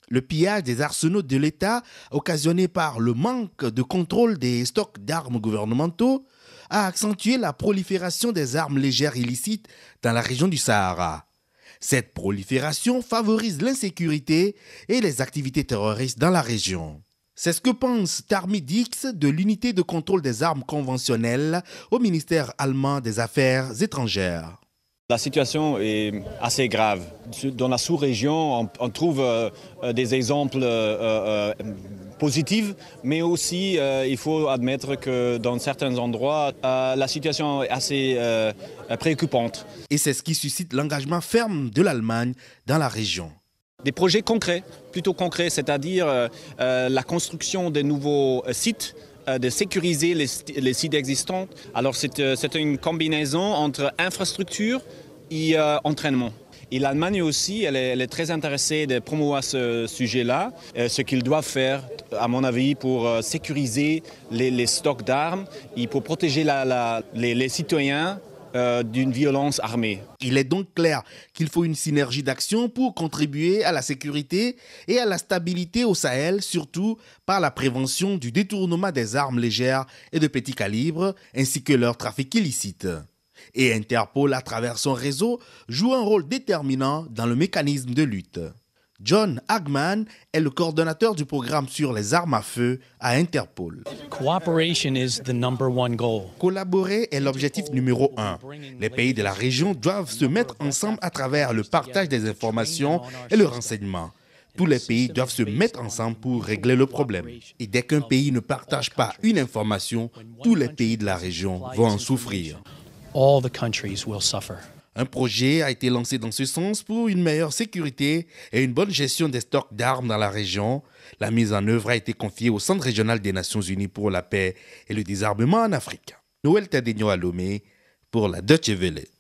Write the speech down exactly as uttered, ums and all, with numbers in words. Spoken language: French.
Le pillage des arsenaux de l'État, occasionné par le manque de contrôle des stocks d'armes gouvernementaux, a accentué la prolifération des armes légères illicites dans la région du Sahara. Cette prolifération favorise l'insécurité et les activités terroristes dans la région. C'est ce que pense Tarmi Dix de l'unité de contrôle des armes conventionnelles au ministère allemand des Affaires étrangères. La situation est assez grave. Dans la sous-région, on, on trouve euh, des exemples euh, euh, positifs, mais aussi euh, il faut admettre que dans certains endroits, euh, la situation est assez euh, préoccupante. Et c'est ce qui suscite l'engagement ferme de l'Allemagne dans la région. Des projets concrets, plutôt concrets, c'est-à-dire euh, euh, la construction de nouveaux sites, de sécuriser les, les sites existants. Alors c'est, c'est une combinaison entre infrastructure et euh, entraînement. Et l'Allemagne aussi, elle est, elle est très intéressée de promouvoir ce sujet-là, euh, ce qu'ils doivent faire, à mon avis, pour euh, sécuriser les, les stocks d'armes et pour protéger la, la, les, les citoyens euh, d'une violence armée. Il est donc clair qu'il faut une synergie d'action pour contribuer à la sécurité et à la stabilité au Sahel, surtout par la prévention du détournement des armes légères et de petit calibre, ainsi que leur trafic illicite. Et Interpol, à travers son réseau, joue un rôle déterminant dans le mécanisme de lutte. John Hagman est le coordonnateur du programme sur les armes à feu à Interpol. Cooperation is the number one goal. Collaborer est l'objectif numéro un. Les pays de la région doivent se mettre ensemble à travers le partage des informations et le renseignement. Tous les pays doivent se mettre ensemble pour régler le problème. Et dès qu'un pays ne partage pas une information, tous les pays de la région vont en souffrir. All the countries will suffer. Un projet a été lancé dans ce sens pour une meilleure sécurité et une bonne gestion des stocks d'armes dans la région. La mise en œuvre a été confiée au Centre régional des Nations Unies pour la paix et le désarmement en Afrique. Noël Tadegno à Lomé pour la Deutsche Welle.